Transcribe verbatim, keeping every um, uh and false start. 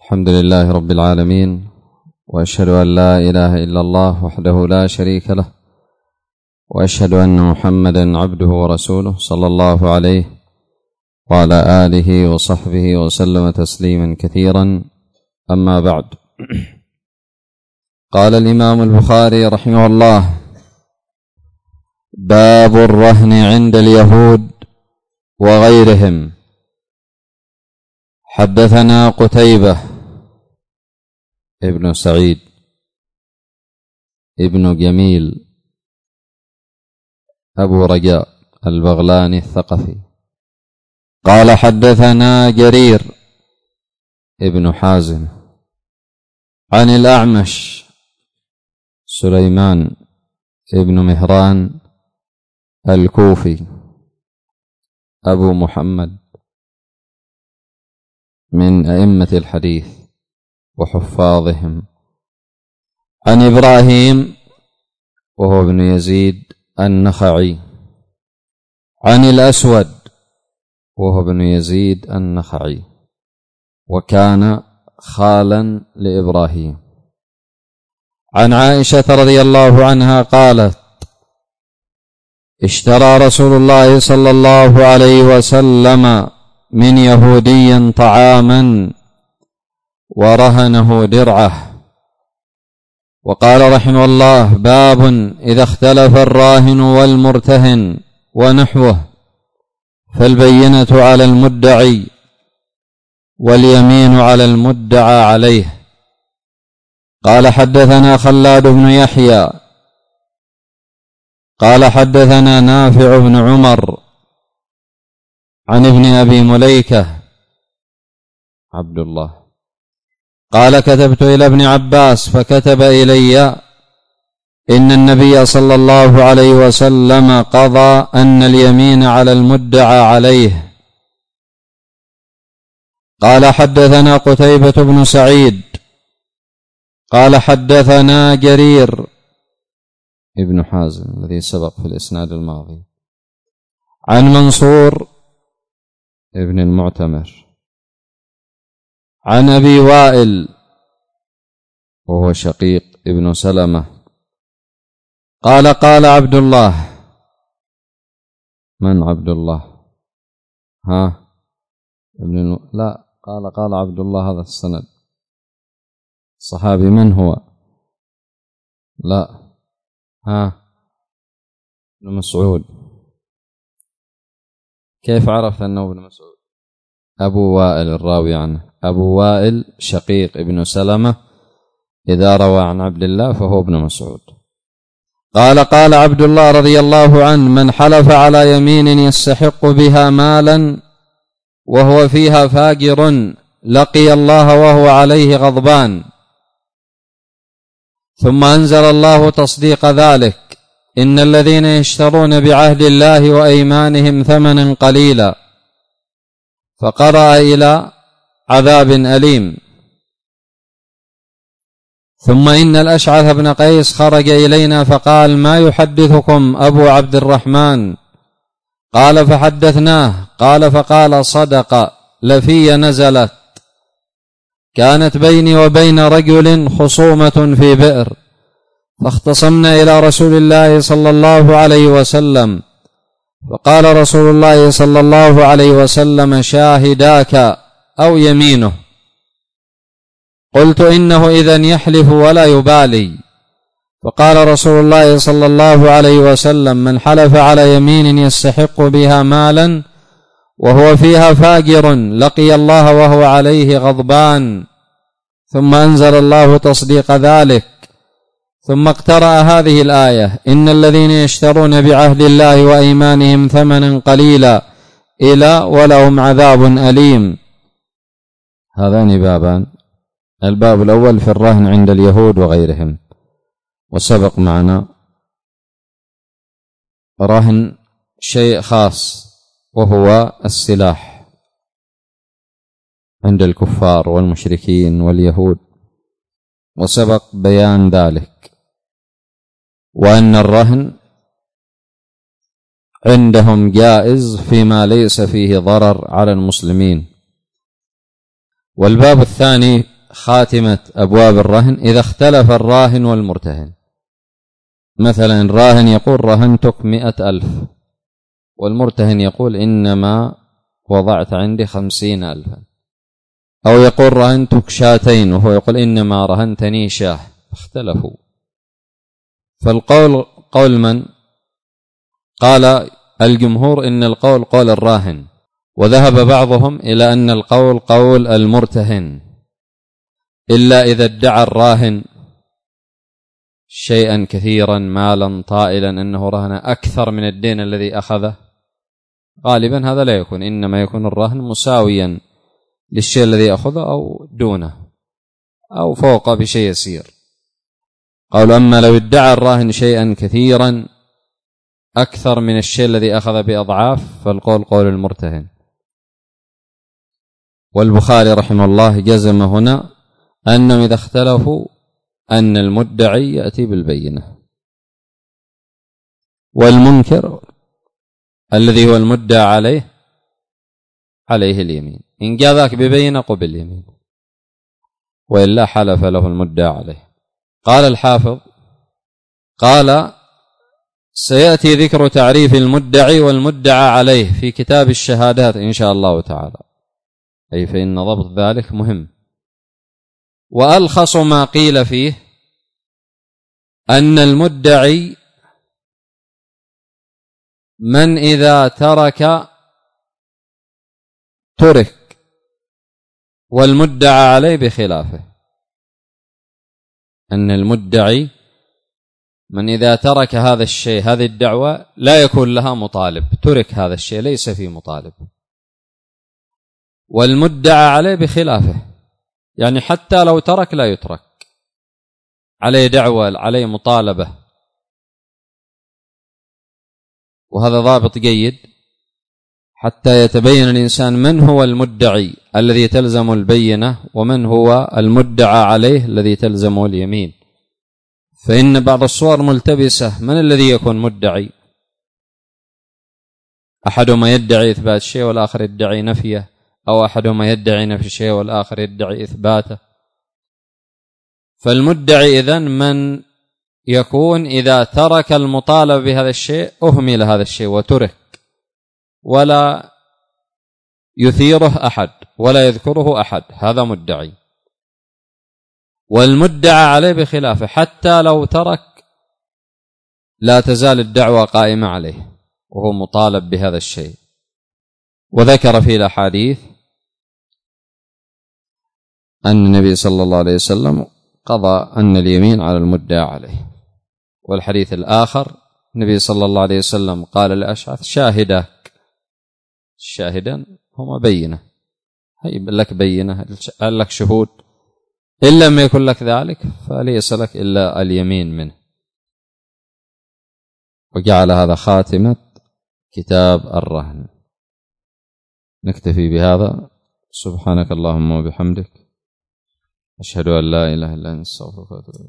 الحمد لله رب العالمين، وأشهد أن لا إله إلا الله وحده لا شريك له، وأشهد أن محمدا عبده ورسوله صلى الله عليه وعلى آله وصحبه وسلم تسليما كثيرا. أما بعد، قال الإمام البخاري رحمه الله: باب الرهن عند اليهود وغيرهم. حدثنا قتيبة ابن سعيد ابن جميل أبو رجاء البغلاني الثقفي قال: حدثنا جرير ابن حازم عن الأعمش سليمان ابن مهران الكوفي أبو محمد من أئمة الحديث وحفاظهم، عن إبراهيم وهو ابن يزيد النخعي عن الأسود وهو ابن يزيد النخعي، وكان خالا لإبراهيم، عن عائشة رضي الله عنها قالت: اشترى رسول الله صلى الله عليه وسلم من يهودي طعاما ورهنه درعه. وقال رحمه الله: باب إذا اختلف الراهن والمرتهن ونحوه فالبينة على المدعي واليمين على المدعى عليه. قال: حدثنا خلاد بن يحيى قال: حدثنا نافع بن عمر عن ابن أبي مليكة عبد الله قال: كتبت إلى ابن عباس فكتب إلي إن النبي صلى الله عليه وسلم قضى أن اليمين على المدعى عليه. قال: حدثنا قتيبة بن سعيد قال: حدثنا جرير ابن حازم الذي سبق في الإسناد الماضي عن منصور ابن المعتمر عن أبي وائل وهو شقيق ابن سلمة قال: قال عبد الله. من عبد الله؟ ها ابن الم... لا قال قال عبد الله، هذا السند صحابي. من هو؟ لا ها ابن مسعود. كيف عرفت أنه ابن مسعود؟ أبو وائل الراوي عنه، أبو وائل شقيق ابن سلمة إذا روى عن عبد الله فهو ابن مسعود. قال: قال عبد الله رضي الله عنه: من حلف على يمين يستحق بها مالا وهو فيها فاجر لقي الله وهو عليه غضبان. ثم أنزل الله تصديق ذلك: إن الذين يشترون بعهد الله وأيمانهم ثمنا قليلا. فقرأ إلى عذاب أليم. ثم إن الأشعث بن قيس خرج إلينا فقال: ما يحدثكم أبو عبد الرحمن؟ قال: فحدثناه. قال: فقال: صدق، لفي نزلت، كانت بيني وبين رجل خصومة في بئر، فاختصمنا إلى رسول الله صلى الله عليه وسلم، فقال رسول الله صلى الله عليه وسلم: شاهداك أو يمينه؟ قلت: إنه إذن يحلف ولا يبالي. فقال رسول الله صلى الله عليه وسلم: من حلف على يمين يستحق بها مالا وهو فيها فاجر لقي الله وهو عليه غضبان. ثم أنزل الله تصديق ذلك، ثم اقترأ هذه الآية: إن الذين يشترون بعهد الله وأيمانهم ثمنا قليلا إلى ولهم عذاب أليم. هذان بابان. الباب الأول في الرهن عند اليهود وغيرهم، وسبق معنا رهن شيء خاص وهو السلاح عند الكفار والمشركين واليهود، وسبق بيان ذلك، وأن الرهن عندهم جائز فيما ليس فيه ضرر على المسلمين. والباب الثاني خاتمة أبواب الرهن إذا اختلف الراهن والمرتهن. مثلا الراهن يقول رهنتك مئة ألف والمرتهن يقول إنما وضعت عندي خمسين ألفا، أو يقول رهنتك شاتين وهو يقول إنما رهنتني شاه، اختلفوا. فالقول قول من؟ قال الجمهور إن القول قول الراهن، وذهب بعضهم إلى أن القول قول المرتهن، إلا إذا ادعى الراهن شيئا كثيرا مالا طائلا أنه رهن أكثر من الدين الذي أخذه. غالبا هذا لا يكون، إنما يكون الرهن مساويا للشيء الذي أخذه أو دونه أو فوق بشيء يسير. قالوا أما لو ادعى الراهن شيئا كثيرا أكثر من الشيء الذي أخذ بأضعاف فالقول قول المرتهن. والبخاري رحمه الله جزم هنا أنهم إذا اختلفوا أن المدعي يأتي بالبينة، والمنكر الذي هو المدعى عليه عليه اليمين، إن جاء ذاك ببينة قبل اليمين، وإلا حلف له المدعى عليه. قال الحافظ قال سيأتي ذكر تعريف المدعي والمدعى عليه في كتاب الشهادات إن شاء الله تعالى، أي فإن ضبط ذلك مهم. وألخص ما قيل فيه أن المدعي من إذا ترك ترك، والمدعى عليه بخلافه. أن المدعي من إذا ترك هذا الشيء، هذه الدعوة لا يكون لها مطالب، ترك هذا الشيء ليس فيه مطالب، والمدعى عليه بخلافه، يعني حتى لو ترك لا يترك، عليه دعوة عليه مطالبة. وهذا ضابط جيد حتى يتبين الإنسان من هو المدعي الذي تلزم البينة ومن هو المدعى عليه الذي تلزمه اليمين. فإن بعض الصور ملتبسة، من الذي يكون مدعي؟ أحدهما يدعي إثبات شيء والآخر يدعي نفيه، أو أحدهما يدعي نفي شيء والآخر يدعي إثباته. فالمدعي إذن من يكون إذا ترك المطالب بهذا الشيء أهمل هذا الشيء وترك، ولا يثيره أحد ولا يذكره أحد، هذا مدعي. والمدعى عليه بخلافه، حتى لو ترك لا تزال الدعوة قائمة عليه وهو مطالب بهذا الشيء. وذكر في الأحاديث أن النبي صلى الله عليه وسلم قضى أن اليمين على المدعى عليه. والحديث الآخر النبي صلى الله عليه وسلم قال لأشعث شاهدك، الشاهدان هما بينة، هي لك بينة لك شهود، إن لم يكن لك ذلك فليس لك إلا اليمين منه. وجعل هذا خاتمة كتاب الرهن. نكتفي بهذا. سبحانك اللهم وبحمدك، أشهد أن لا إله إلا أنت، أستغفرك وأتوب إليك.